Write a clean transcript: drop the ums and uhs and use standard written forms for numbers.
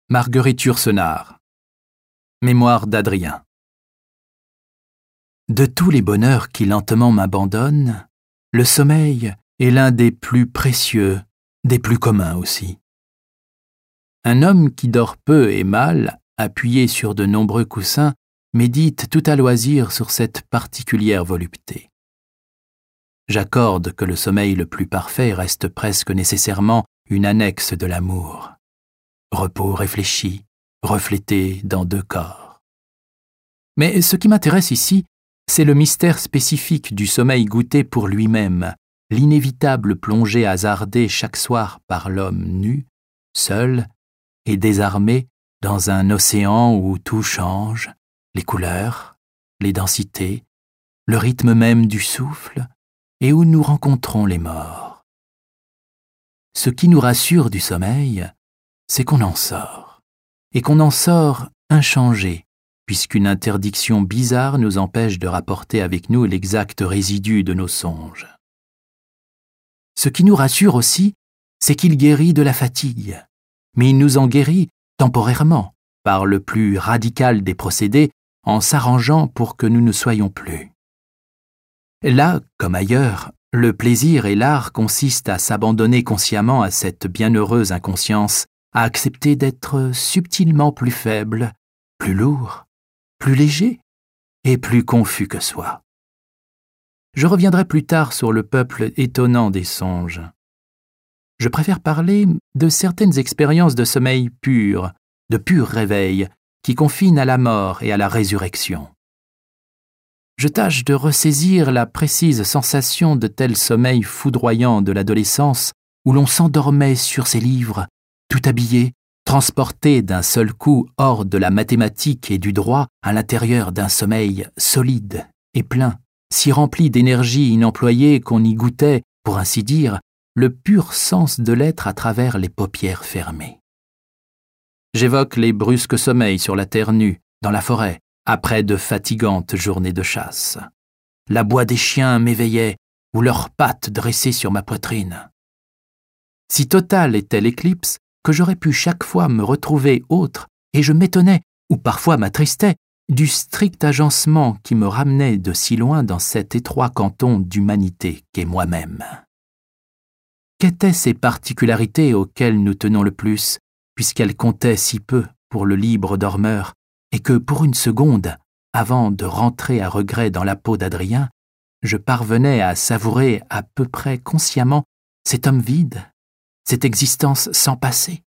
Marguerite Yourcenar. Mémoire d'Adrien. De tous les bonheurs qui lentement m'abandonnent, le sommeil est l'un des plus précieux, des plus communs aussi. Un homme qui dort peu et mal, appuyé sur de nombreux coussins, médite tout à loisir sur cette particulière volupté. J'accorde que le sommeil le plus parfait reste presque nécessairement une annexe de l'amour. Repos réfléchi, reflété dans deux corps. Mais ce qui m'intéresse ici, c'est le mystère spécifique du sommeil goûté pour lui-même, l'inévitable plongée hasardée chaque soir par l'homme nu, seul et désarmé dans un océan où tout change, les couleurs, les densités, le rythme même du souffle, et où nous rencontrons les morts. Ce qui nous rassure du sommeil, c'est qu'on en sort, et qu'on en sort inchangé, puisqu'une interdiction bizarre nous empêche de rapporter avec nous l'exact résidu de nos songes. Ce qui nous rassure aussi, c'est qu'il guérit de la fatigue, mais il nous en guérit temporairement, par le plus radical des procédés, en s'arrangeant pour que nous ne soyons plus. Là, comme ailleurs, le plaisir et l'art consistent à s'abandonner consciemment à cette bienheureuse inconscience, à accepter d'être subtilement plus faible, plus lourd, plus léger et plus confus que soi. Je reviendrai plus tard sur le peuple étonnant des songes. Je préfère parler de certaines expériences de sommeil pur, de pur réveil, qui confinent à la mort et à la résurrection. Je tâche de ressaisir la précise sensation de tel sommeil foudroyant de l'adolescence où l'on s'endormait sur ses livres, tout habillé, transporté d'un seul coup hors de la mathématique et du droit à l'intérieur d'un sommeil solide et plein, si rempli d'énergie inemployée qu'on y goûtait, pour ainsi dire, le pur sens de l'être à travers les paupières fermées. J'évoque les brusques sommeils sur la terre nue, dans la forêt, après de fatigantes journées de chasse. L'abois des chiens m'éveillait, ou leurs pattes dressées sur ma poitrine. Si totale était l'éclipse, que j'aurais pu chaque fois me retrouver autre, et je m'étonnais, ou parfois m'attristais, du strict agencement qui me ramenait de si loin dans cet étroit canton d'humanité qu'est moi-même. Qu'étaient ces particularités auxquelles nous tenons le plus, puisqu'elles comptaient si peu pour le libre dormeur, et que pour une seconde, avant de rentrer à regret dans la peau d'Adrien, je parvenais à savourer à peu près consciemment cet homme vide, cette existence sans passé,